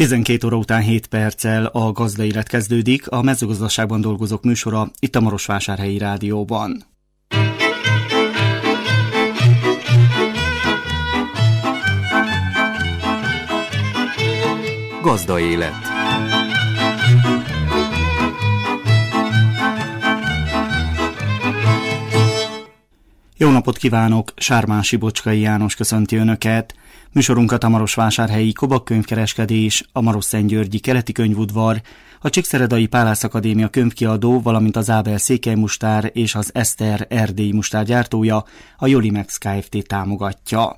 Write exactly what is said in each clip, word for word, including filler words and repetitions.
tizenkét óra után hét perccel a Gazdaélet kezdődik, a mezőgazdaságban dolgozók műsora itt a Marosvásárhelyi Rádióban. Gazdaélet. Jó napot kívánok! Sármási Bocskai János köszönti Önöket. Műsorunkat a Marosvásárhelyi Kobak könyvkereskedés, a Marosszentgyörgyi Keleti Könyvudvar, a Csíkszeredai Pálász Akadémia könyvkiadó, valamint az Ábel Székely Mustár és az Eszter erdélyi mustár gyártója, a Jolimex Kft. Támogatja.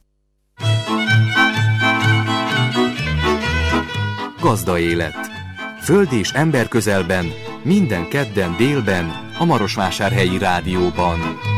Gazdaélet. Föld és ember közelben, minden kedden délben, a Marosvásárhelyi Rádióban.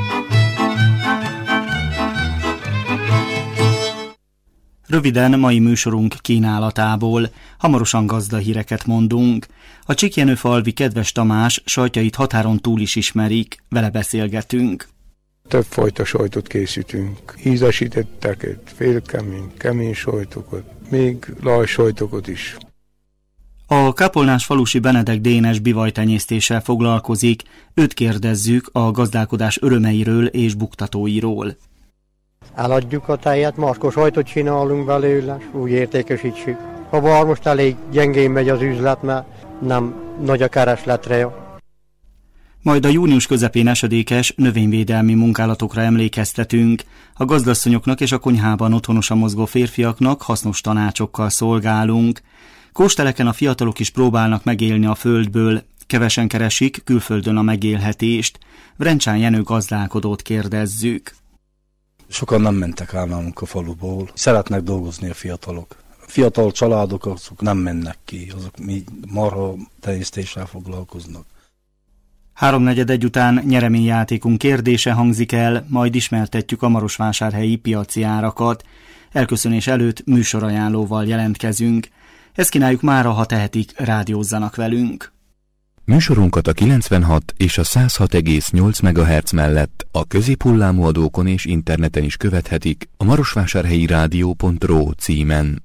Röviden mai műsorunk kínálatából, hamarosan gazdahíreket mondunk. A Csíkjenőfalvi Kedves Tamás sajtjait határon túl is ismerik, vele beszélgetünk. Többfajta sajtot készítünk. Ízesítetteket, félkemény, kemény sajtokat, még lajsajtokat is. A Kápolnás falusi Benedek Dénes bivajtenyésztéssel foglalkozik, őt kérdezzük a gazdálkodás örömeiről és buktatóiról. Eladjuk a tejet, markos sajtot csinálunk belőle, úgy értékesítsük. Ha bár most elég gyengén megy az üzlet, mert nem nagy a keresletre. Majd a június közepén esedékes növényvédelmi munkálatokra emlékeztetünk. A gazdasszonyoknak és a konyhában otthonosan mozgó férfiaknak hasznos tanácsokkal szolgálunk. Kósteleken a fiatalok is próbálnak megélni a földből, kevesen keresik külföldön a megélhetést. Vrencsán Jenő gazdálkodót kérdezzük. Sokan nem mentek el nálunk a faluból. Szeretnek dolgozni a fiatalok. A fiatal családok azok nem mennek ki, azok mi marha tenyésztéssel foglalkoznak. Háromnegyed egy után nyereményjátékunk kérdése hangzik el, majd ismertetjük a marosvásárhelyi piaci árakat. Elköszönés előtt műsorajánlóval jelentkezünk. Ezt kínáljuk mára, ha tehetik, rádiózzanak velünk. Műsorunkat a kilencvenhat és a száz hat egész nyolc megahertz mellett a középhullámú adókon és interneten is követhetik a marosvásárhelyi rádió pont ro címen.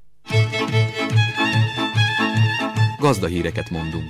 Gazdahíreket mondunk.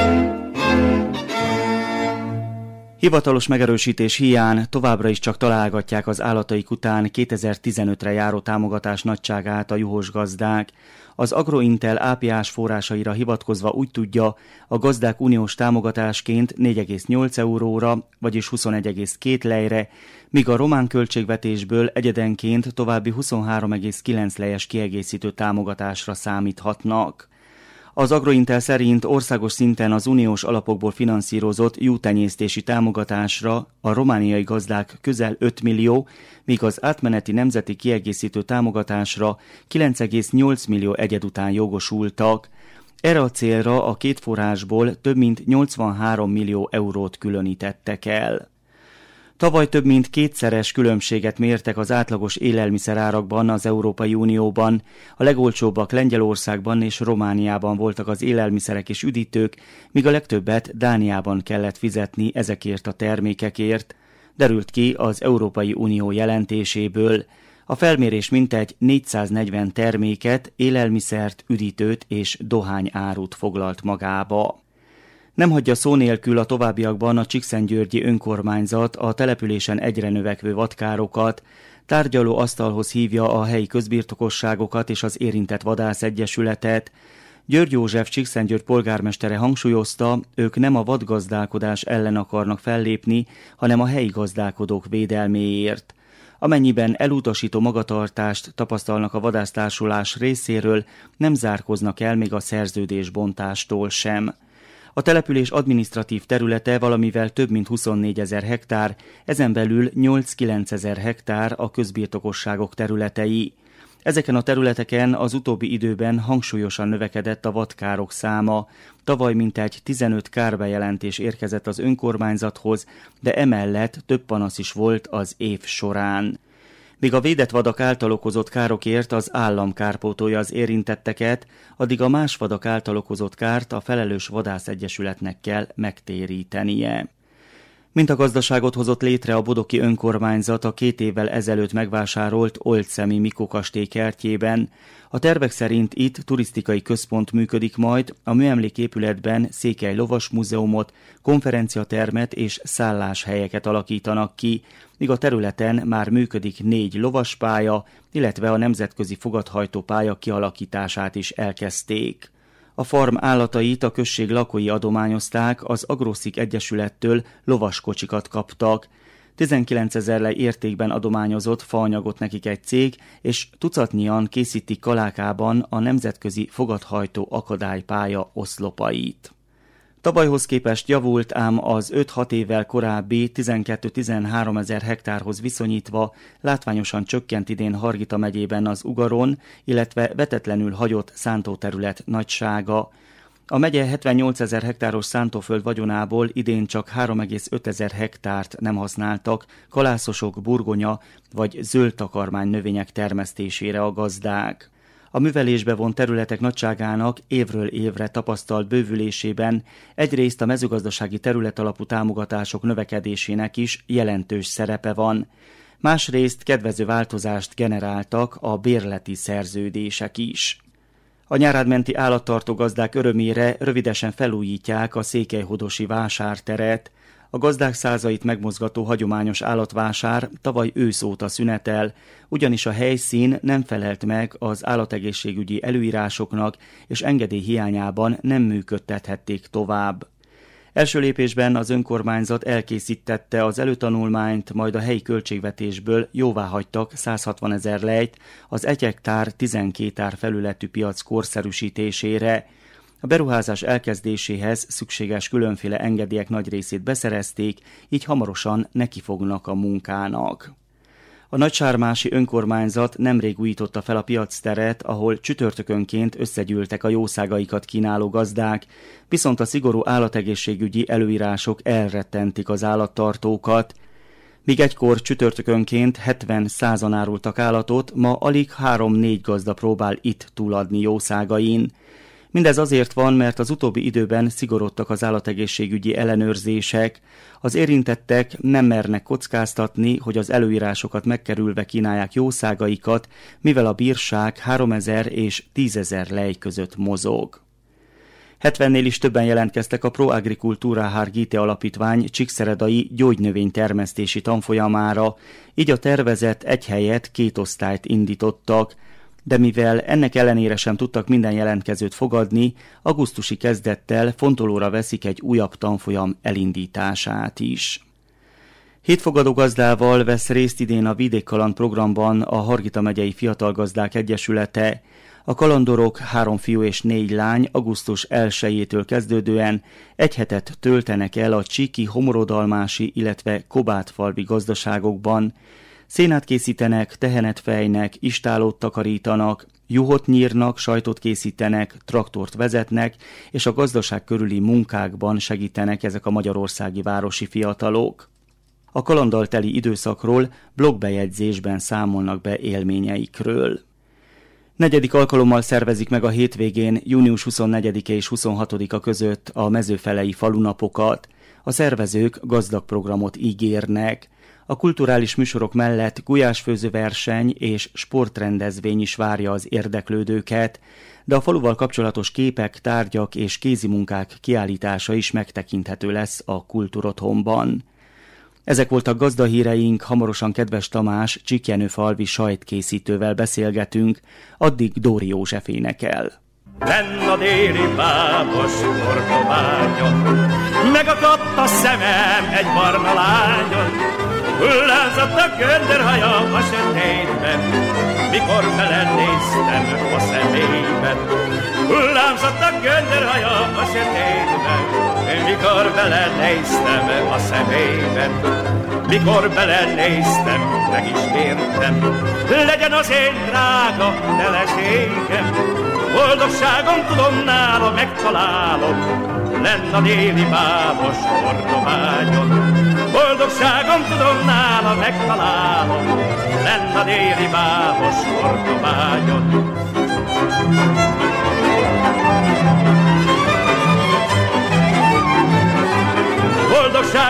Hivatalos megerősítés hiány továbbra is csak találgatják az állataik után kétezer-tizenötre járó támogatás nagyságát a juhos gazdák. Az Agrointel á pé á-s forrásaira hivatkozva úgy tudja, a gazdák uniós támogatásként négy egész nyolc euróra, vagyis huszonegy egész két lejre, míg a román költségvetésből egyedenként további huszonhárom egész kilenc lejes kiegészítő támogatásra számíthatnak. Az Agrointel szerint országos szinten az uniós alapokból finanszírozott juhtenyésztési támogatásra a romániai gazdák közel öt millió, míg az átmeneti nemzeti kiegészítő támogatásra kilenc egész nyolc millió egyed után jogosultak. Erre a célra a két forrásból több mint nyolcvanhárom millió eurót különítettek el. Tavaly több mint kétszeres különbséget mértek az átlagos élelmiszerárakban az Európai Unióban. A legolcsóbbak Lengyelországban és Romániában voltak az élelmiszerek és üdítők, míg a legtöbbet Dániában kellett fizetni ezekért a termékekért, derült ki az Európai Unió jelentéséből. A felmérés mintegy négyszáznegyven terméket, élelmiszert, üdítőt és dohányárut foglalt magába. Nem hagyja szó nélkül a továbbiakban a Csíkszentgyörgyi önkormányzat a településen egyre növekvő vadkárokat, tárgyaló asztalhoz hívja a helyi közbirtokosságokat és az érintett vadászegyesületet. György József Csíkszentgyörgy polgármestere hangsúlyozta, ők nem a vadgazdálkodás ellen akarnak fellépni, hanem a helyi gazdálkodók védelméért. Amennyiben elutasító magatartást tapasztalnak a vadásztársulás részéről, nem zárkoznak el még a szerződésbontástól sem. A település adminisztratív területe valamivel több mint huszonnégyezer hektár, ezen belül nyolc-kilencezer hektár a közbirtokosságok területei. Ezeken a területeken az utóbbi időben hangsúlyosan növekedett a vadkárok száma. Tavaly mintegy tizenöt kárbejelentés érkezett az önkormányzathoz, de emellett több panasz is volt az év során. Míg a védett vadak által okozott károkért az állam kárpótolja az érintetteket, addig a más vadak által okozott kárt a felelős vadászegyesületnek kell megtérítenie. Mintagazdaságot hozott létre a bodoki önkormányzat a két évvel ezelőtt megvásárolt Oldszemi Mikó kastély kertjében. A tervek szerint itt turisztikai központ működik majd, a műemléképületben Székely Lovas Múzeumot, konferenciatermet és szálláshelyeket alakítanak ki, míg a területen már működik négy lovaspálya, illetve a nemzetközi fogadhajtó pálya kialakítását is elkezdték. A farm állatait a község lakói adományozták, az Agroszik Egyesülettől lovaskocsikat kaptak. tizenkilencezer lej értékben adományozott faanyagot nekik egy cég, és tucatnyian készítik Kalákában a nemzetközi fogadhajtó akadálypálya oszlopait. Tavalyhoz képest javult, ám az öt-hat évvel korábbi tizenkét-tizenhárom ezer hektárhoz viszonyítva látványosan csökkent idén Hargita megyében az ugaron, illetve vetetlenül hagyott szántóterület nagysága. A megye hetvennyolc ezer hektáros szántóföld vagyonából idén csak három egész öt ezer hektárt nem használtak kalászosok, burgonya vagy zöld takarmány növények termesztésére a gazdák. A művelésbe vont területek nagyságának évről évre tapasztalt bővülésében egyrészt a mezőgazdasági területalapú támogatások növekedésének is jelentős szerepe van. Másrészt kedvező változást generáltak a bérleti szerződések is. A nyárádmenti állattartó gazdák örömére rövidesen felújítják a székelyhodosi vásárteret. A gazdák százait megmozgató hagyományos állatvásár tavaly ősz óta szünetel, ugyanis a helyszín nem felelt meg az állategészségügyi előírásoknak, és engedély hiányában nem működtethették tovább. Első lépésben az önkormányzat elkészítette az előtanulmányt, majd a helyi költségvetésből jóváhagytak száz hatvan ezer lejt az egy hektár tizenkét ár felületű piac korszerűsítésére. A beruházás elkezdéséhez szükséges különféle engedélyek nagy részét beszerezték, így hamarosan nekifognak a munkának. A nagysármási önkormányzat nemrég újította fel a piacteret, ahol csütörtökönként összegyűltek a jószágaikat kínáló gazdák, viszont a szigorú állategészségügyi előírások elrettentik az állattartókat. Míg egykor csütörtökönként hetven-százan árultak állatot, ma alig három-négy gazda próbál itt túladni jószágain. Mindez azért van, mert az utóbbi időben szigorodtak az állategészségügyi ellenőrzések. Az érintettek nem mernek kockáztatni, hogy az előírásokat megkerülve kínálják jószágaikat, mivel a bírság háromezer és tízezer lej között mozog. hetvennél is többen jelentkeztek a Pro Agricultura Harghite Alapítvány csíkszeredai gyógynövénytermesztési tanfolyamára, így a tervezett egy helyet két osztályt indítottak, de mivel ennek ellenére sem tudtak minden jelentkezőt fogadni, augusztusi kezdettel fontolóra veszik egy újabb tanfolyam elindítását is. Hét fogadógazdával vesz részt idén a Vidékkaland programban a Hargita megyei Fiatal Gazdák Egyesülete. A kalandorok, három fiú és négy lány augusztus elsejétől kezdődően egy hetet töltenek el a csíki, homorodalmási, illetve kobátfalvi gazdaságokban. Szénát készítenek, tehenet fejnek, istálót takarítanak, juhot nyírnak, sajtot készítenek, traktort vezetnek, és a gazdaság körüli munkákban segítenek ezek a magyarországi városi fiatalok. A kalanddal teli időszakról blogbejegyzésben számolnak be élményeikről. Negyedik alkalommal szervezik meg a hétvégén, június huszonnegyedike és huszonhatodika között a mezőfelei falunapokat. A szervezők gazdag programot ígérnek. A kulturális műsorok mellett gulyásfőzőverseny és sportrendezvény is várja az érdeklődőket, de a faluval kapcsolatos képek, tárgyak és kézimunkák kiállítása is megtekinthető lesz a Kultúrotthonban. Ezek voltak gazdahíreink, hamarosan kedves Tamás Csíkjenőfalvi sajtkészítővel beszélgetünk, addig Dóri József énekel. Lenn a déli bábos Korkoványon, megakadt a szemem egy barna lányon, hullázott a göndörhaja a sötétben, mikor belenéztem a szemébe. Hullázott a göndörhaja a sötétben, mikor belenéztem a szemébe. Mikor belenéztem, meg is kértem, legyen az én drága feleségem. Boldogságom tudom nála megtalálom, lenn a déli bábos Korkoványon. Boldogságom tudom nála megtalálom, lenn a déli bábos Korkoványon. Boldogságom tudom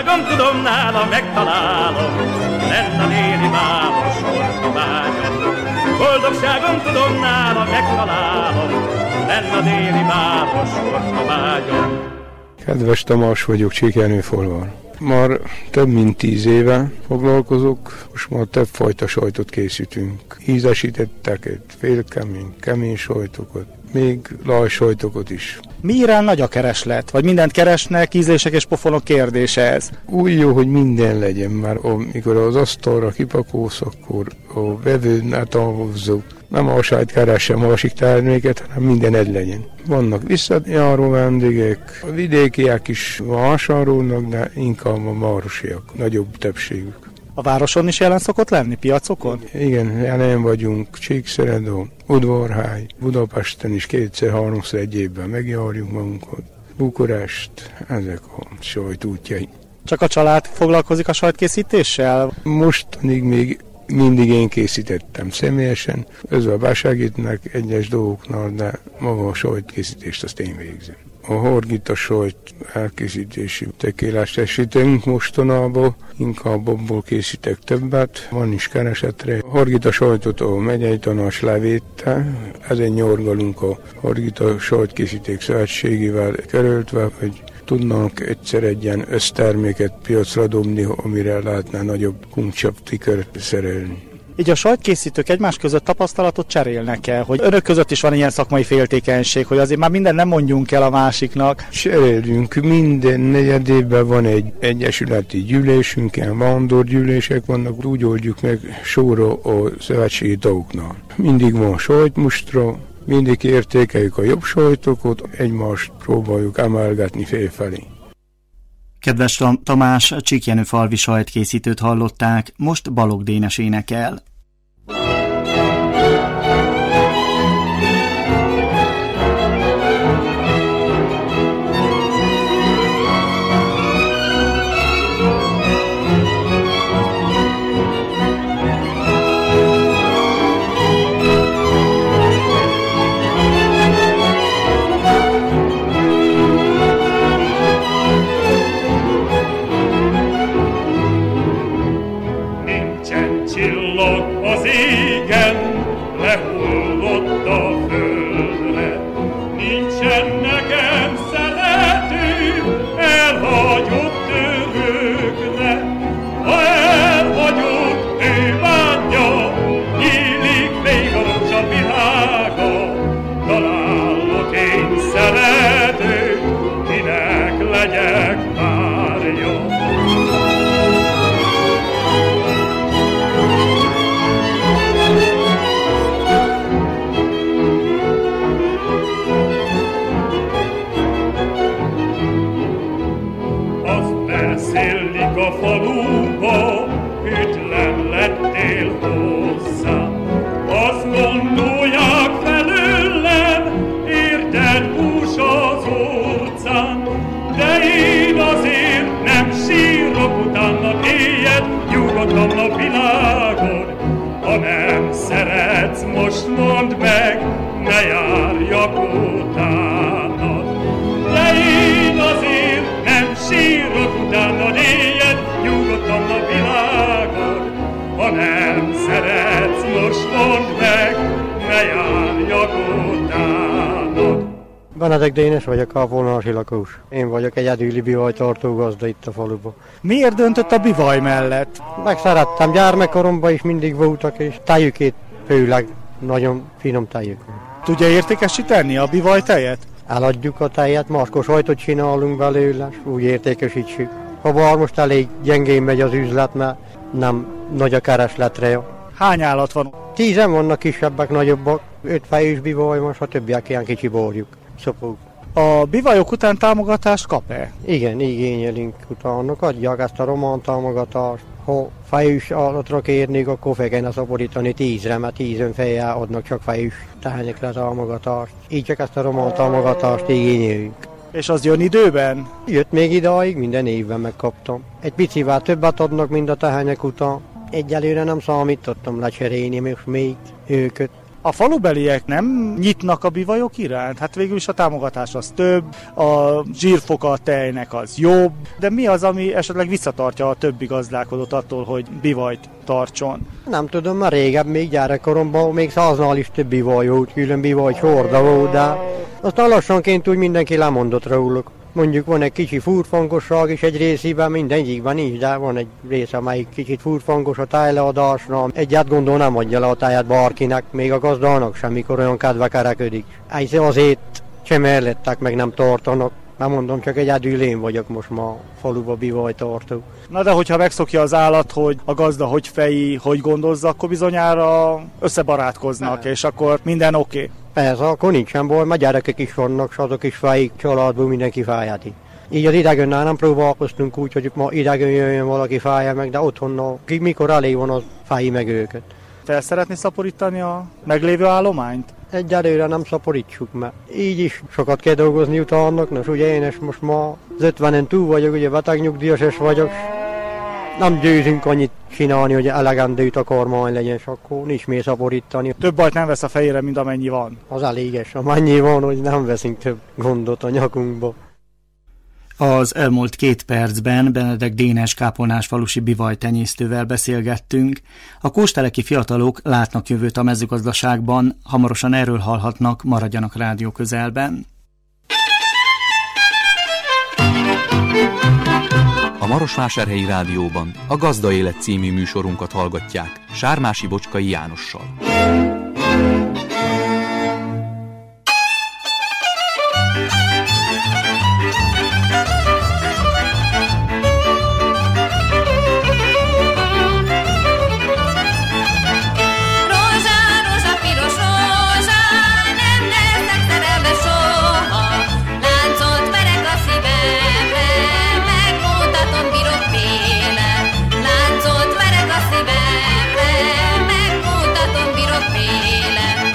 tudom, nála megtalálom, lenn a déli bábos Kortobányon. Boldogságom tudom, nála megtalálom, lenn a déli bábos Kortobányon. Kedves Tamás vagyok, Csíkjenőfalván. Már több mint tíz éve foglalkozok, most már többfajta sajtot készítünk. Ízesítetteket, félkemény, kemény sajtokat, még lajsajtokat is. Mi irán nagy a kereslet? Vagy mindent keresnek, ízlések és pofonok kérdése ez? Úgy jó, hogy minden legyen, mert amikor az asztalra kipakolsz, akkor a vevőn távozó nem a sajt keresse másik terméket, hanem minden egy legyen. Vannak visszajáró vendégek, a vidékiek is vásárolnak, de inkább a városiak, nagyobb többségük. A városon is jelen szokott lenni, piacokon? Igen, jelen vagyunk, Csíkszeredon, Udvarhely, Budapesten is kétszer-háromszor egy évben megjárjuk magunkat. Bukarest, ezek a sajtútjai. Csak a család foglalkozik a sajtkészítéssel? Mostanig még mindig én készítettem személyesen, közben besegítnek egyes dolgoknál, de maga a sajtkészítést azt én végzem. A horgita sajt elkészítési tekélást esítünk mostanában, inkább abból készítek többet, van is keresetre. A horgita sajtot a megyei tanács levétte, ezen nyargalunk a horgita sajtkészíték szövetségével kerültve, hogy tudnánk egyszer egy ilyen összterméket piacra dobni, amire lehetne nagyobb kuncsaptikört szerelni. Így a sajtkészítők egymás között tapasztalatot cserélnek el, hogy önök között is van ilyen szakmai féltékenység, hogy azért már minden nem mondjunk el a másiknak. Cserélünk, minden negyed évben van egy egyesületi gyűlésünk, ilyen vándorgyűlések vannak, úgy oldjuk meg sorra a szövetségi tagoknál. Mindig van sajtmustra, mindig értékeljük a jobb sajtokat, egymást próbáljuk emelgetni félfelé. Kedves Tamás, Csíkjenőfalvi sajtkészítőt hallották, most Balogh Dénes énekel. Benedek Dénes vagyok, a vonalási lakós. Én vagyok egy egyedüli bivajtartó gazda itt a faluban. Miért döntött a bivaj mellett? Megszerettem, gyermekkoromban is mindig voltak, és tejükét főleg nagyon finom tejük. Tudja értékesíteni a bivaj tejet? Eladjuk a tejet, markos sajtot csinálunk belőle, úgy értékesítsük. Ha bár most elég gyengén megy az üzlet, mert nem nagy a keresletre. Hány állat van? Tízen vannak kisebbek, nagyobbak, öt fejős bivaj van, a többiek ilyen kicsi borjuk. Szopók. A bivajok után támogatást kap-e? Igen, igényelünk utána, adják ezt a román támogatást. Ha fejős állatra kérnék, akkor fel kellene szaporítani tízre, mert tízen fejjel adnak csak fejős tehenyekre támogatást. Így csak ezt a román támogatást igényeljük. És az jön időben? Jött még idáig, minden évben megkaptam. Egy picivel többet adnak, mint a tehenyek után. Egyelőre nem számítottam lecserélni most még őket. A falubeliek nem nyitnak a bivajok iránt? Hát végül is a támogatás az több, a zsírfoka a tejnek az jobb, de mi az, ami esetleg visszatartja a többi gazdálkodót attól, hogy bivajt tartson? Nem tudom, már régebb, még gyerekkoromban még száznál is több bivaj volt, külön bivaj sorda volt, de aztán lassanként úgy mindenki lemondott róluk. Mondjuk van egy kicsi furfangosság is egy részében, mindegyikben nincs, de van egy része, amelyik kicsit furfangos a tájleadásra. Egyet gondol nem adja le a táját bárkinek, még a gazdának sem, mikor olyan kedve kerekedik. Egyszer azért sem ellettek, meg nem tartanak. Nem mondom, csak egyedül én vagyok most ma faluba bivajtartó. Na de hogyha megszokja az állat, hogy a gazda hogy feji, hogy gondozza, akkor bizonyára összebarátkoznak, és akkor minden oké. Okay. Persze, akkor nincsen baj, mert gyerekek is vannak, s azok is fejik, családból mindenki fájáti. Így az idegönnel nem próbálkoztunk úgy, hogy ma idegen jöjjön valaki fájja meg, de otthon, mikor elég van, az fájj meg őket. Fel szeretné szaporítani a meglévő állományt? Egyelőre nem szaporítsuk, mert így is sokat kell dolgozni utána, nos ugye én is most ma az ötvenen túl vagyok, ugye betegnyugdíjas is vagyok, nem győzünk annyit csinálni, hogy elegendőt a kormány legyen, és akkor nincs miért szaporítani. Több bajt nem vesz a fejére, mint amennyi van. Az eléges, amennyi van, hogy nem veszünk több gondot a nyakunkba. Az elmúlt két percben Benedek Dénes kápolnás falusi bivajtenyésztővel beszélgettünk. A kósteleki fiatalok látnak jövőt a mezőgazdaságban, hamarosan erről hallhatnak, maradjanak rádió közelben. A Marosvásárhelyi Rádióban a Gazda Élet című műsorunkat hallgatják Sármási Bocskai Jánossal. Megmutatom, bírok véle.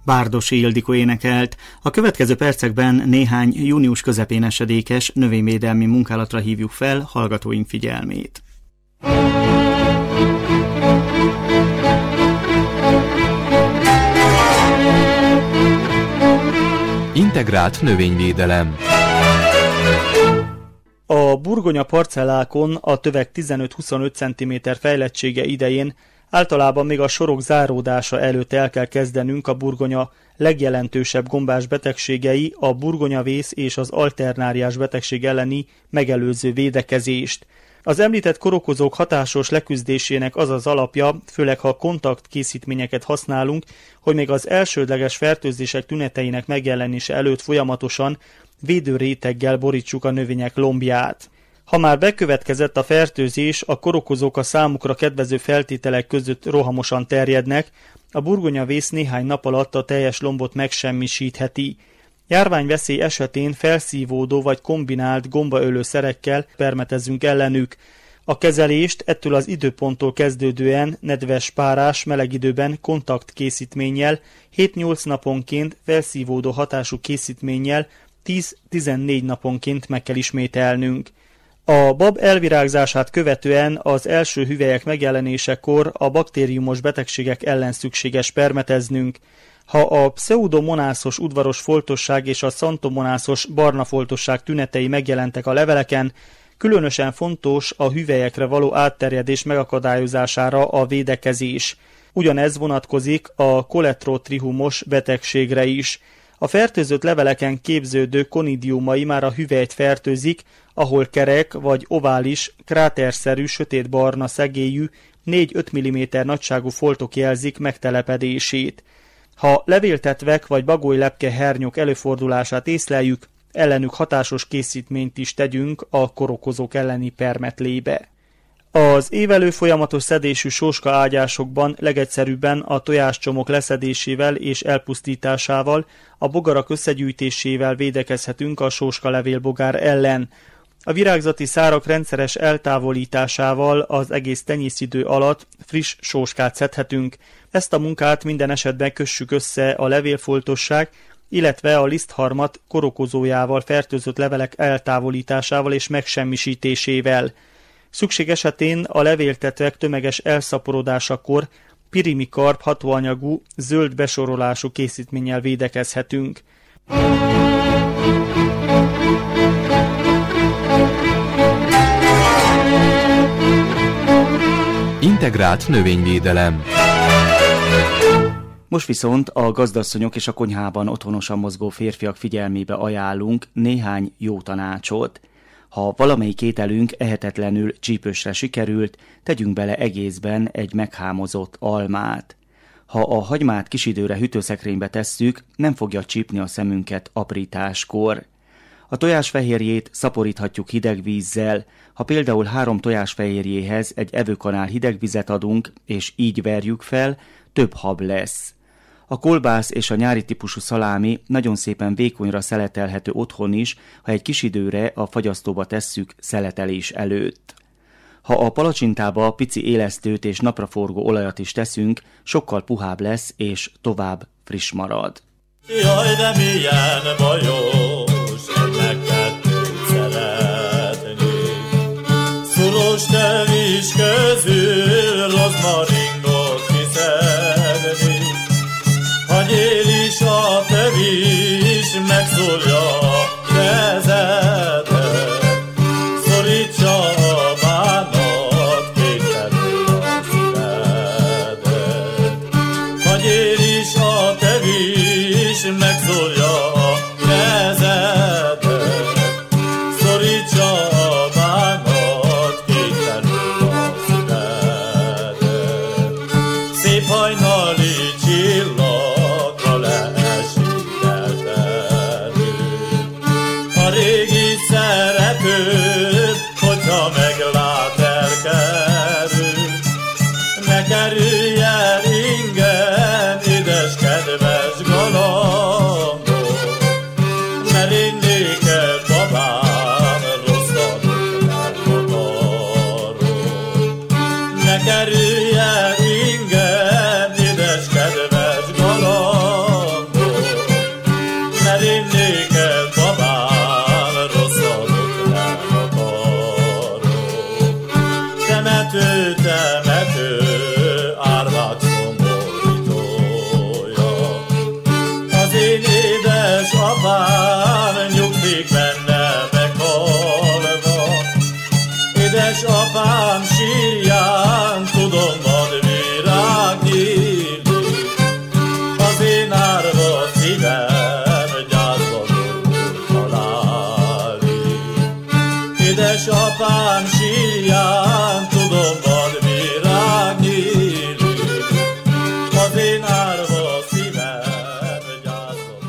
Bárdossy Ildikó énekelt. A következő percekben néhány június közepén esedékes növényvédelmi munkálatra hívjuk fel hallgatóink figyelmét. Integrált növényvédelem. A burgonya parcellákon a töveg tizenöt-huszonöt centiméter fejlettsége idején általában még a sorok záródása előtt el kell kezdenünk a burgonya legjelentősebb gombás betegségei, a burgonyavész és az alternáriás betegség elleni megelőző védekezést. Az említett korokozók hatásos leküzdésének az az alapja, főleg ha kontaktkészítményeket használunk, hogy még az elsődleges fertőzések tüneteinek megjelenése előtt folyamatosan védőréteggel borítsuk a növények lombját. Ha már bekövetkezett a fertőzés, a korokozók a számukra kedvező feltételek között rohamosan terjednek, a burgonyavész néhány nap alatt a teljes lombot megsemmisítheti. Járványveszély esetén felszívódó vagy kombinált gombaölő szerekkel permetezzünk ellenük. A kezelést ettől az időponttól kezdődően nedves párás meleg időben kontaktkészítménnyel, hét-nyolc naponként felszívódó hatású készítménnyel, tíz-tizennégy naponként meg kell ismételnünk. A bab elvirágzását követően az első hüvelyek megjelenésekor a baktériumos betegségek ellen szükséges permeteznünk. Ha a pseudomonászos udvaros foltosság és a szantomonászos barna foltosság tünetei megjelentek a leveleken, különösen fontos a hüvelyekre való átterjedés megakadályozására a védekezés. Ugyanez vonatkozik a koletrotrihumos betegségre is. A fertőzött leveleken képződő konidiumai már a hüvelyt fertőzik, ahol kerek vagy ovális, kráterszerű, sötétbarna szegélyű, négy-öt milliméter nagyságú foltok jelzik megtelepedését. Ha levéltetvek vagy bagolylepke hernyók előfordulását észleljük, ellenük hatásos készítményt is tegyünk a korokozók elleni permetlébe. Az évelő folyamatos szedésű sóska ágyásokban legegyszerűbben a tojáscsomók leszedésével és elpusztításával, a bogarak összegyűjtésével védekezhetünk a sóskalevélbogár ellen. A virágzati szárak rendszeres eltávolításával az egész tenyészidő alatt friss sóskát szedhetünk. Ezt a munkát minden esetben kössük össze a levélfoltosság, illetve a lisztharmat korokozójával fertőzött levelek eltávolításával és megsemmisítésével. Szükség esetén a levéltetvek tömeges elszaporodásakor pirimikarp hatóanyagú, zöld besorolású készítménnyel védekezhetünk. Integrált növényvédelem. Most viszont a gazdasszonyok és a konyhában otthonosan mozgó férfiak figyelmébe ajánlunk néhány jó tanácsot. Ha valamelyik ételünk ehetetlenül csípősre sikerült, tegyünk bele egészben egy meghámozott almát. Ha a hagymát kis időre hűtőszekrénybe tesszük, nem fogja csípni a szemünket aprításkor. A tojásfehérjét szaporíthatjuk hideg vízzel. Ha például három tojásfehérjéhez egy evőkanál hideg vizet adunk, és így verjük fel, több hab lesz. A kolbász és a nyári típusú szalámi nagyon szépen vékonyra szeletelhető otthon is, ha egy kis időre a fagyasztóba tesszük szeletelés előtt. Ha a palacsintába pici élesztőt és napraforgó olajat is teszünk, sokkal puhább lesz és tovább friss marad. Jaj, de milyen bajos, ennek kettőt szeretnék. Szuros tevis közül rozmaringot kiszednék. Hagyél is a tevis, megszólja kezedet. Szorítsa a bánat, képtelenül a szívedet. Hagyél is a tevis, megszólja a kezedet. Szorítsa a bánat, képtelenül a szívedet. Szép hajnali csillagra leesik elterül. A régi szeretőd, hogyha meglát, elkerül. Ne kerülj el ingyen, édes kedves galambom, mert én néked, babám, rosszat nem akarok. Ne kerülj el ingyen, édes kedves galambom, az én árva szívem gyászol.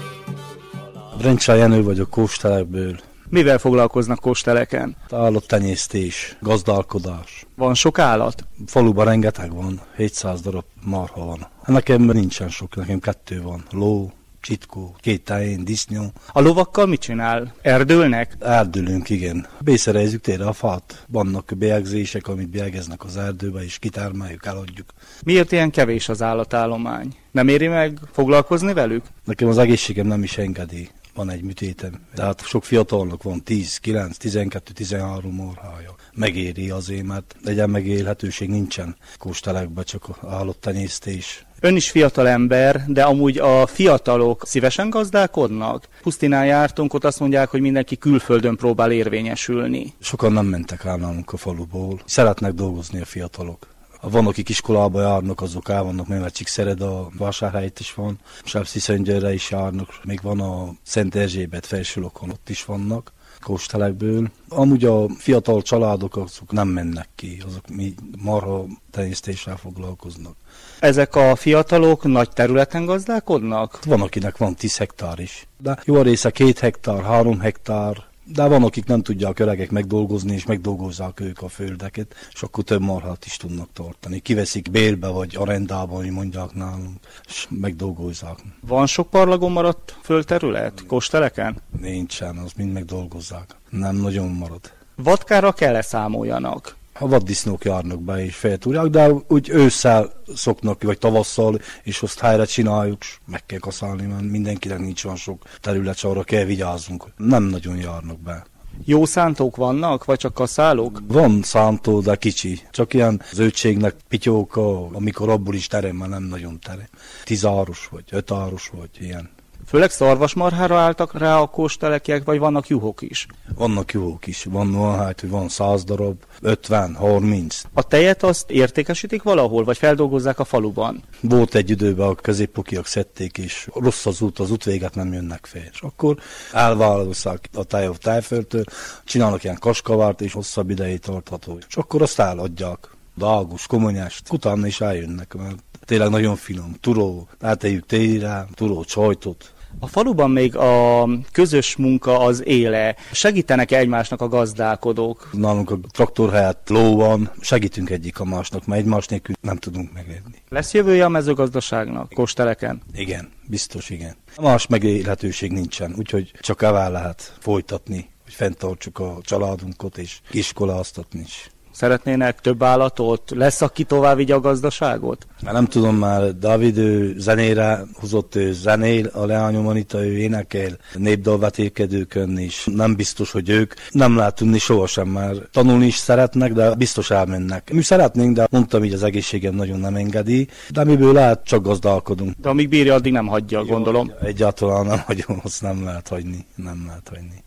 Vrencsán Jenő vagyok Kóstelekből. Mivel foglalkoznak Kósteleken? Állattenyésztés, gazdálkodás. Van sok állat? Faluban rengeteg van, hétszáz darab marha van. Nekem nincsen sok, nekem kettő van. Ló, csitkó, két tájén, disznó. A lovakkal mit csinál? Erdőlnek? Erdülünk, igen. Bészerezzük tényleg a fát. Vannak bélyegzések, amit bélyegeznek az erdőbe, és kitármáljuk, eladjuk. Miért ilyen kevés az állatállomány? Nem éri meg foglalkozni velük? Nekem az egészségem nem is engedi. Van egy műtétem, de hát sok fiatalnak van tíz, kilenc, tizenkettő, tizenhárom marhája. Megéri azért, mert legyen megélhetőség nincsen Kóstelekben, csak állattenyésztés. Ön is fiatal ember, de amúgy a fiatalok szívesen gazdálkodnak? Pusztinán jártunk, ott azt mondják, hogy mindenki külföldön próbál érvényesülni. Sokan nem mentek el nálunk a faluból. Szeretnek dolgozni a fiatalok. Van, akik iskolába járnak, azok el vannak, mert Csíkszered a vásárhelyet is van, Sepsiszentgyörre is járnak, még van a Szent Erzsébet felsőlokon, ott is vannak, Kóstelekből. Amúgy a fiatal családok azok nem mennek ki, azok mi marha tenyésztéssel foglalkoznak. Ezek a fiatalok nagy területen gazdálkodnak? Van, akinek van tíz hektár is, de jó a része két hektár, három hektár, de van, akik nem tudják öregek megdolgozni, és megdolgozzák ők a földeket, és akkor több marhát is tudnak tartani. Kiveszik bérbe, vagy arendában, hogy mondják nálunk, és megdolgozzák. Van sok parlagon maradt földterület Kósteleken? Nincsen, az mind megdolgozzák. Nem nagyon marad. Vadkára kell-e számoljanak? A vaddisznók járnak be és feltúrják, de úgy ősszel szoknak, vagy tavasszal, és azt helyre csináljuk, meg kell kaszálni, mert mindenkinek nincs olyan sok terület, csak arra kell vigyázzunk. Nem nagyon járnak be. Jó szántók vannak, vagy csak kaszálók? Van szántó, de kicsi. Csak ilyen zöldségnek pityóka, amikor abból is terem, mert nem nagyon terem. Tizáros vagy, ötáros vagy, ilyen. Főleg szarvasmarhára álltak rá a kóstelekiek, vagy vannak juhok is? Vannak juhok is. Van, van hát, hogy van száz darab, ötven, harminc. A tejet azt értékesítik valahol, vagy feldolgozzák a faluban? Volt egy időben, a középpokiak szedték, és rossz az út, az útvéget nem jönnek fel. És akkor elválasztják a tejet a tejföldtől, csinálnak ilyen kaskavárt, és hosszabb ideig tartható. És akkor azt eladják. Dágus, komonyást, utána is eljönnek, mert tényleg nagyon finom. Turó, áteljük télire, turó csajtot. A faluban még a közös munka az éle. Segítenek-e egymásnak a gazdálkodók? Nálunk a traktor helyett ló van, segítünk egyik a másnak, mert egymás nélkül nem tudunk megélni. Lesz jövője a mezőgazdaságnak Kósteleken? Igen, biztos igen. Más megélhetőség nincsen, úgyhogy csak evel lehet folytatni, hogy fenntartsuk a családunkat és iskoláztatni is. Szeretnének több állatot? Lesz, aki tovább vigye a gazdaságot? Már nem tudom, már Dávid ő zenére hozott, ő zenél, a leányom Anita, ő énekel, népdalvetélkedőkön is. Nem biztos, hogy ők nem lehet tudni sohasem, már tanulni is szeretnek, de biztos elmennek. Mi szeretnénk, de mondtam így, az egészségem nagyon nem engedi, de miből lehet, csak gazdálkodunk. De amíg bírja, addig nem hagyja, gondolom. Jó, egyáltalán nem hagyom, azt nem lehet hagyni, nem lehet hagyni.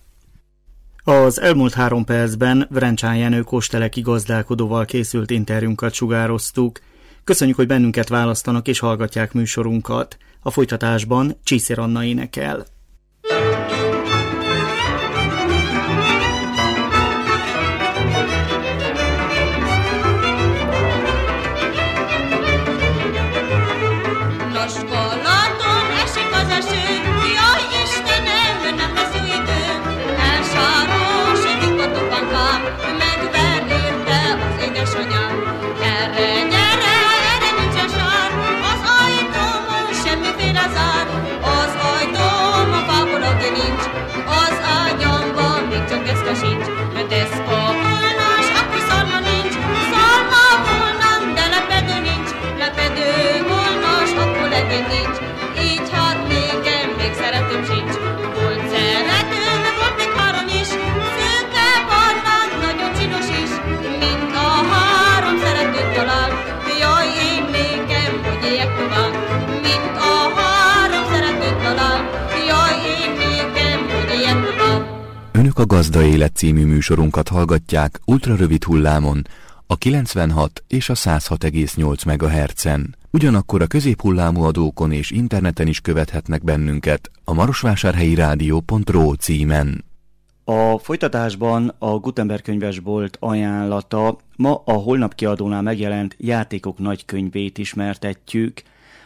Az elmúlt három percben Vrencsán Jenő kósteleki gazdálkodóval készült interjúnkat sugároztuk. Köszönjük, hogy bennünket választanak és hallgatják műsorunkat. A folytatásban Csiszér Anna énekel. Önök a Gazda Élet című műsorunkat hallgatják ultrarövid hullámon, a kilencvenhat és a száz hat egész nyolc megahertzen. Ugyanakkor a középhullámú adókon és interneten is követhetnek bennünket a marosvásárhelyi rádió pont ro címen. A folytatásban a Gutenberg könyvesbolt ajánlata ma a Holnap kiadónál megjelent Játékok nagykönyvét ismertetjük.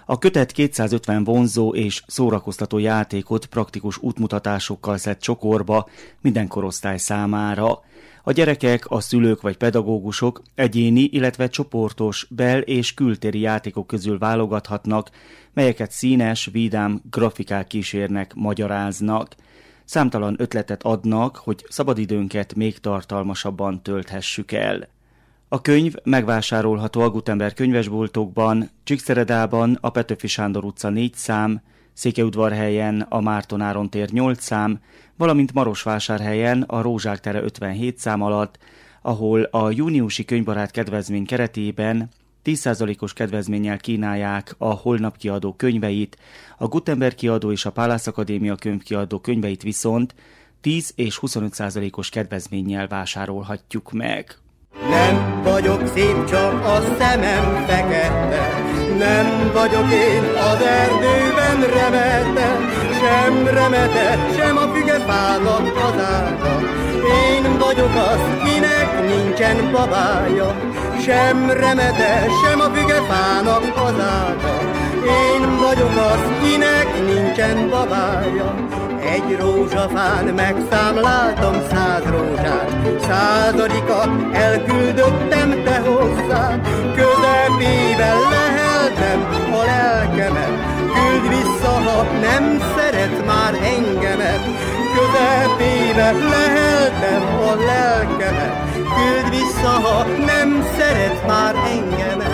A kötet kétszázötven vonzó és szórakoztató játékot praktikus útmutatásokkal szed csokorba minden korosztály számára. A gyerekek, a szülők vagy pedagógusok egyéni, illetve csoportos bel- és kültéri játékok közül válogathatnak, melyeket színes, vidám grafikák kísérnek, magyaráznak. Számtalan ötletet adnak, hogy szabadidőnket még tartalmasabban tölthessük el. A könyv megvásárolható a Gutenberg könyvesboltokban, Csíkszeredában a Petőfi Sándor utca négy szám, Székelyudvarhelyen a Márton Áron tér nyolc szám, valamint Marosvásárhelyen a Rózsák tere ötvenhét szám alatt, ahol a júniusi könyvbarát kedvezmény keretében tíz százalékos kedvezménnyel kínálják a Holnap kiadó könyveit, a Gutenberg kiadó és a Pálász Akadémia könyvkiadó könyveit viszont tíz és huszonöt százalékos kedvezménnyel vásárolhatjuk meg. Nem vagyok szép, csak a szemem fekete, nem vagyok én az erdőben remete, sem remete, sem a fügefának az ága. Én vagyok az, kinek nincsen babája, sem remete, sem a fügefának az ága. Én vagyok az, kinek nincsen babája. Egy rózsafán megszámláltam száz rózsát, századikat elküldöttem te hozzád. Közepével leheltem a lelkemet, küld vissza, ha nem szeret már engemet. Közepével leheltem a lelkemet, küld vissza, ha nem szeret már engemet.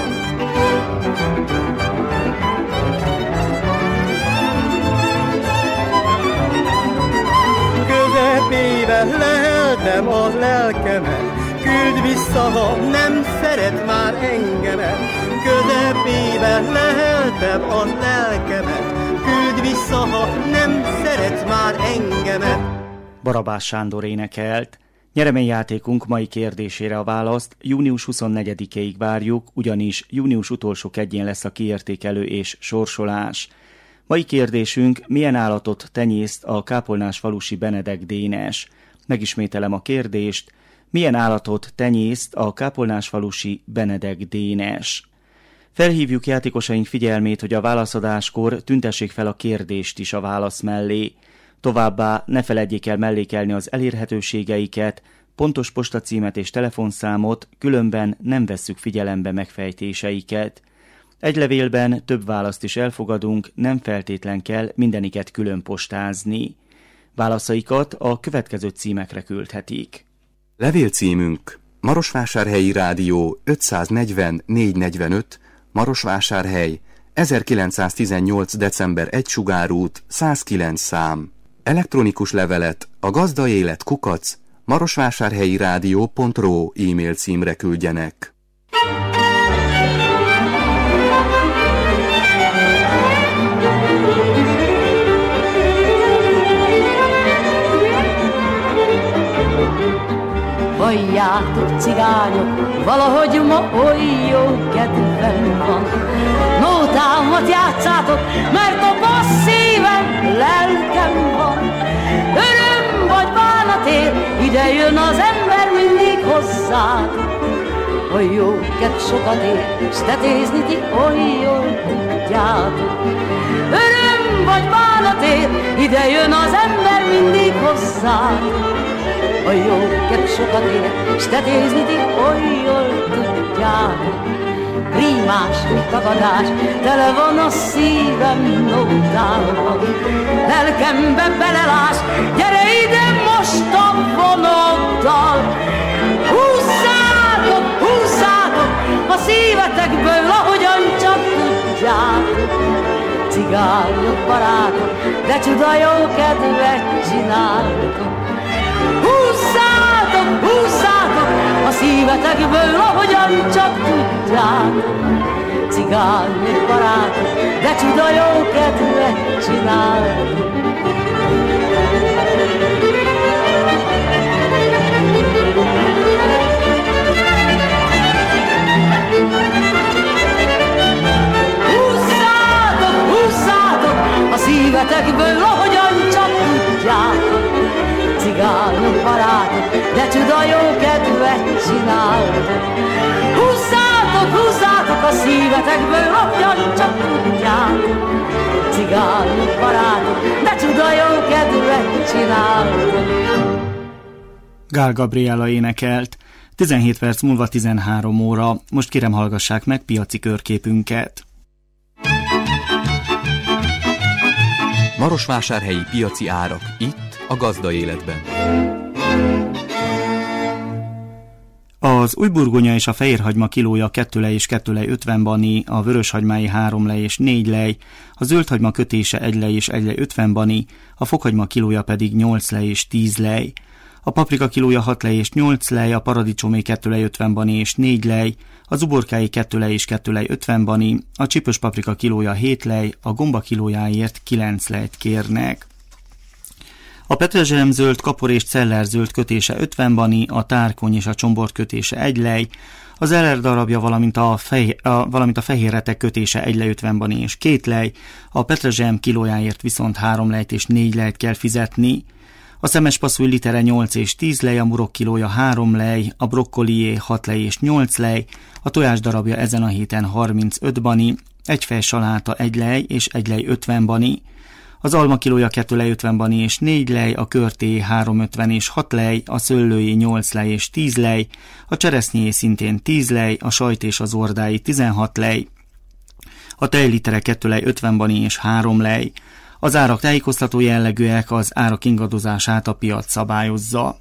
Közepével leheltem a lelkemet, küld vissza, ha nem szeret már engemet. Közepével leheltem a lelkemet, küld vissza, ha nem szeret már engemet. Barabás Sándor énekelt. Nyereményjátékunk mai kérdésére a választ június huszonnegyedikéig várjuk, ugyanis június utolsó kedjén lesz a kiértékelő és sorsolás. Mai kérdésünk, milyen állatot tenyészt a Kápolnásfalusi Benedek Dénes? Megismételem a kérdést, milyen állatot tenyészt a Kápolnásfalusi Benedek Dénes? Felhívjuk játékosaink figyelmét, hogy a válaszadáskor tüntessék fel a kérdést is a válasz mellé. Továbbá ne feledjék el mellékelni az elérhetőségeiket, pontos postacímet és telefonszámot, különben nem vesszük figyelembe megfejtéseiket. Egy levélben több választ is elfogadunk, nem feltétlen kell mindeniket külön postázni. Válaszaikat a következő címekre küldhetik. Levélcímünk: Marosvásárhelyi Rádió ötszáznegyven négyszáznegyvenöt, Marosvásárhely, ezerkilencszáztizennyolc. december egy Sugárút, száz kilenc szám. Elektronikus levelet a gazdaélet kukac marosvásárhelyi rádió pont ro e-mail címre küldjenek. Halljátok, cigányok, valahogy ma oly jó kedvem van. Nótámat játszátok, mert a passzíven lelkem van. Öröm vagy bánat ér, ide jön az ember mindig hozzátok. A jó kedv sokat ér, s tetézni ti oly jól tudjátok. Öröm vagy bánat ér, ide jön az ember mindig hozzátok. A jó kedv sokat ér, s tetézni ti oly jól tudjátok. Prímás tagadás, tele van a szívem nótával. Lelkembe belelás, gyere ide most a vonattal. Húzzátok, húzzátok a szívetekből, ahogyan csak tudjátok. Cigányok, barátok, de csuda jó kedvet csináltok. Húzzátok, húzzátok a szívetekből, ahogyan csak tudjátok. Cigányok, barátok, de csuda jó kedvet csináltok. Húzzátok, húzzátok a szívetekből, ahogyan csak tudjátok. Cigányok, barátok, de csuda jó kedvet csináltok. Húzzátok, húzzátok a szívetekből lopjan, csak tudjátok. Cigányok, barátok, de csuda jó kedvet csináltok. Gál Gabriella énekelt. tizenhét perc múlva tizenhárom óra. Most kérem hallgassák meg piaci körképünket. Marosvásárhelyi piaci árak itt a Gazda Életben. Az újburgonya és a fehérhagyma kilója kettő lej és kettő lej ötven bani, a vöröshagymái három lej és négy lej, a zöldhagyma kötése egy lej és egy lej ötven bani, a fokhagyma kilója pedig nyolc lej és tíz lej. A paprika kilója hat lej és nyolc lej, a paradicsomé kettő lej ötven bani és négy lej, az uborkái kettő lej és kettő lej ötven bani, a csípős paprika kilója hét lej, a gomba kilójáért kilenc lejt kérnek. A petrezselem zöld, kapor és celler zöld kötése ötven bani, a tárkony és a csombort kötése egy lej, az eller darabja, valamint a, fej, a, valamint a fehérretek kötése egy lej ötven bani és két lej, a petrezselem kilójáért viszont három lejt és négy lejt kell fizetni. A szemes passzúj litere nyolc és tíz lej, a murok kilója három lej, a brokkolié hat lej és nyolc lej, a tojás darabja ezen a héten harmincöt bani, egy fej saláta egy lej és egy lej ötven bani. Az alma kilója kettő lej ötven bani és négy lej, a körté három ötven és hat lej, a szőlői nyolc lej és tíz lej, a cseresznyé szintén tíz lej, a sajt és az ordái tizenhat lej, a tejlitere kettő lej ötven bani és három lej. Az árak tájékoztató jellegűek, az árak ingadozását a piac szabályozza.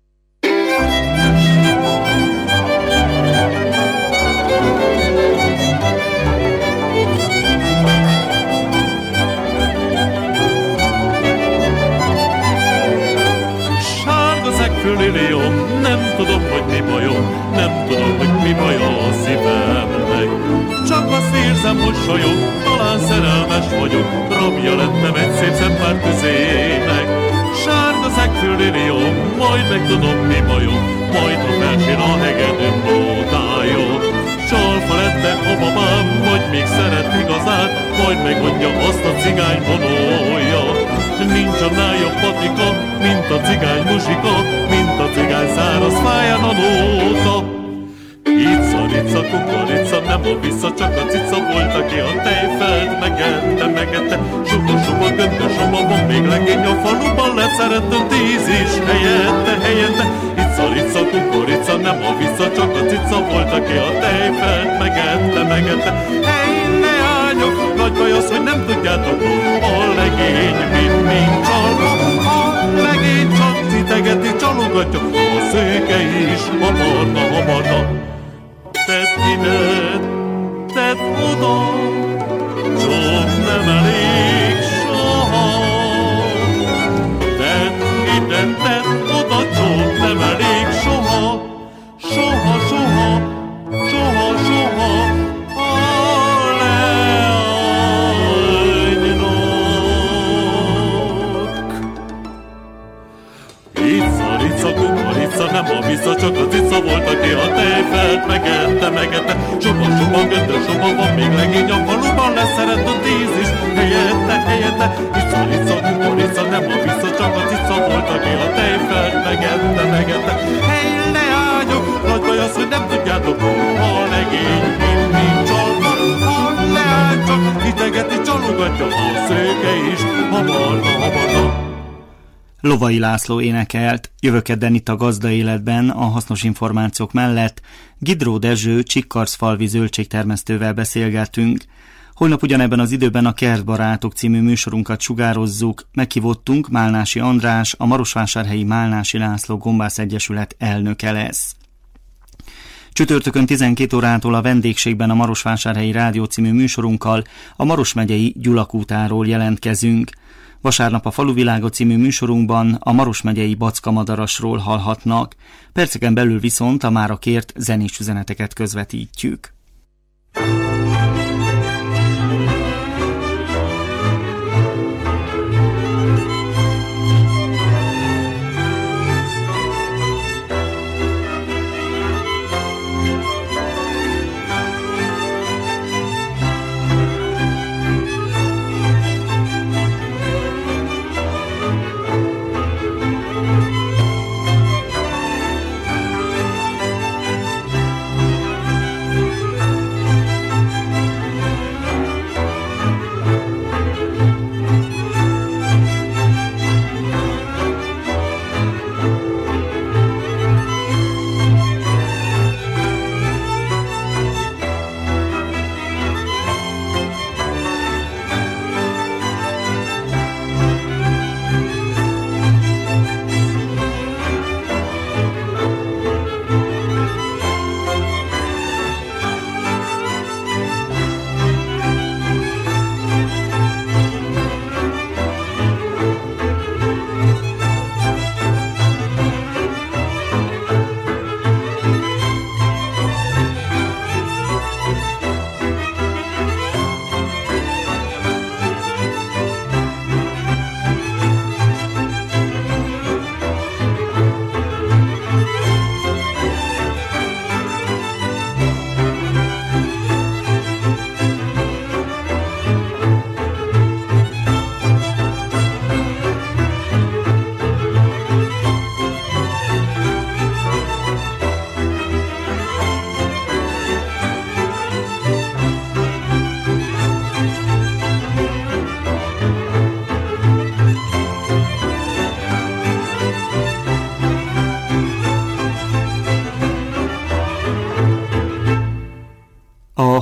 Sárga szegfű liliom, nem tudom, hogy mi bajom, nem tudom, hogy mi baja a szívemnek. Csak azt érzem, hogy sajog, talán szerelmes vagyok, rabja lettem egy szép szempár tüzének. Sárga szegfű liliom, majd megtudom, mi bajom, majd ha felsér a hegedűm lódája. Csalfa lettek a babám, vagy még szeret igazán, majd megmondja azt a cigány vonója. Nincs annál jobb patika, mint a cigány muzsika, mint a cigány száraz fáján a nóta. Ica, rica, kukorica, nem a vissza, csak a cica volt, aki a tejfelt megette, megette. Suba, suba, göndös, suba, van még legény a faluban, leszerettem tíz is, helyette, helyette. Ica, rica, kukorica, nem a vissza, csak a cica volt, aki a tejfelt megette, megette. Hey, leányok, nagy baj az, hogy nem tudjátok, a legény mind, mind csalva. A legény csak citegeti, csalogatja, a szőke is, a barna, a barna. Tedd ide, tedd oda, csak nem elég soha. Tedd ide, tedd oda, csak nem elég soha. Soha, soha, soha, soha a leánynak. Ica, rica, kukorica, nem a vissza, csak a cica volt, aki a tejfelt megette, megette. Soba, soba, göndör, soba, van még legény a faluban, leszerett a tíz is, helyette, helyette. Ica, rica, kukorica, nem a vissza, csak a cica volt, aki a tejfelt megette, megette. Hey, leányok, nagy baj az, hogy nem tudjátok, a legény mind, mind csalva. A leány csak idegeti, csalogatja, a szőke is, a barna, a barna. Lovai László énekelt. Jövő kedden itt a Gazda Életben a hasznos információk mellett Gidró Dezső Csikkarszfalvi zöldségtermesztővel beszélgetünk. Holnap ugyanebben az időben a Kertbarátok című műsorunkat sugározzuk. Meghívottunk Málnási András, a Marosvásárhelyi Málnási László Gombász Egyesület elnöke lesz. Csütörtökön tizenkét órától a vendégségben a Marosvásárhelyi Rádió című műsorunkkal a Maros megyei Gyulakútáról jelentkezünk. Vasárnap a Faluvilága című műsorunkban a Maros megyei Backamadarasról hallhatnak, perceken belül viszont a mára kért zenés üzeneteket közvetítjük.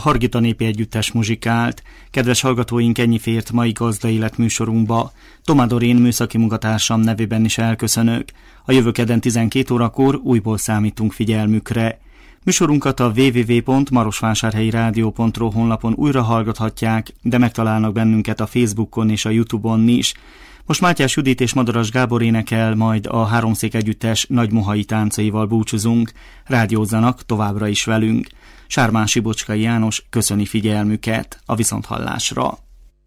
Hargita Népi Együttes muzsikált. Kedves hallgatóink, ennyi fért mai Gazdaélet műsorunkba. Tomá Dorén műszaki munkatársam nevében is elköszönök. A jövő kedden tizenkét órakor újból számítunk figyelmükre. Műsorunkat a double-u double-u double-u pont marosvásárhelyi rádió pont ro honlapon újra hallgathatják, de megtalálnak bennünket a Facebookon és a YouTube-on is. Most Mátyás Judit és Madaras Gábor énekel, majd a Háromszék Együttes nagy mohai táncaival búcsúzunk. Rádiózzanak továbbra is velünk. Sármán Sibocskai János köszöni figyelmüket. A viszonthallásra.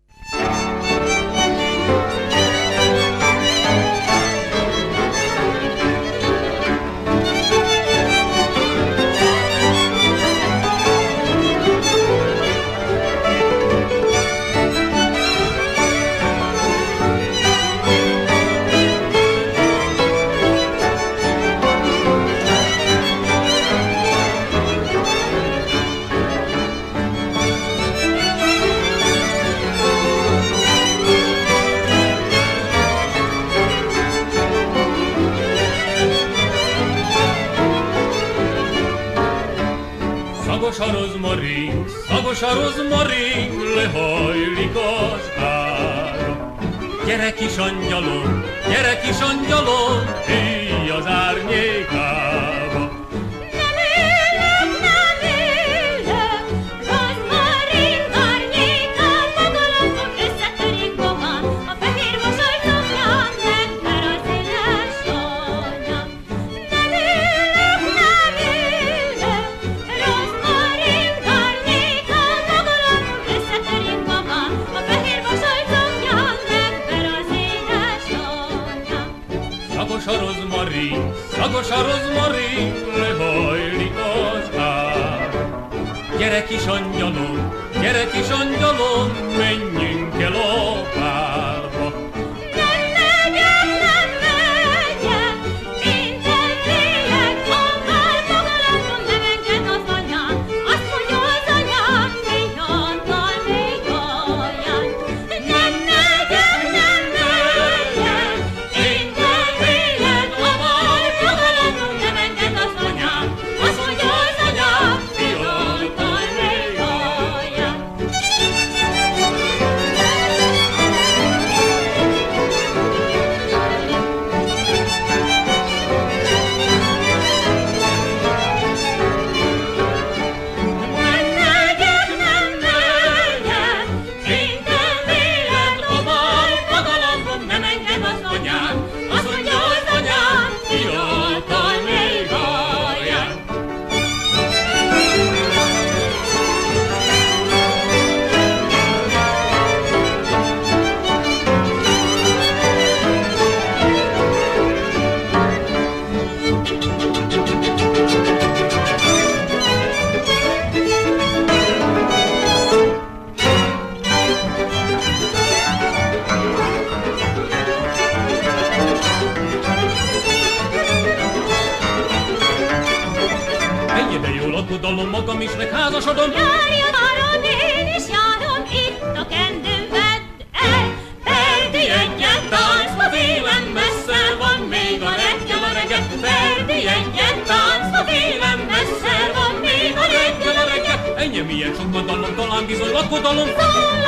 Szagos a rozmarin, szagos a rozmarin, lehajlik az ára. Gyere kis angyalom, gyere kis angyalom, híj az árnyékába. Nem élek, nem élek, rozmarin árnyékán, magalamban összetörik gomán, a fehér mosolyzomján megver az éles anyám. Nem élek, nem élek, rozmarin árnyékán, magalamban összetörik gomán, a fehér mosolyzomján megver az éles anyám. Szagos a rozmarin, szagos a rozmarin, lehajlik az ára. Gyere kis angyalom, gyere kis angyalom, menjünk el a bálba. Nem megyek, nem megyek, én félek, a bál magalamban nem enged az anyám, azt mondja az anyám, fiatal még alján. Nem megyek, nem megyek, én félek, a bál magalamban nem enged az anyám, azt mondja az anyám, fiatal még alján. Nem megyek, nem megyek, én félek, a bál magalamban nem enged az anyám, azt mondja az anyám, fiatal még alján. Menj de jól, aggodalom, magam is megházasodom. Járjon áron, én is járom, itt a kendő vedd el. Ferdi egyet táncba, vélem messze van még a reggel a reggel. Ferdi egyet táncba, vélem messze van még a reggel a reggel. Ennyi milyen sok vadalom, talán bizony lakodalom. Szól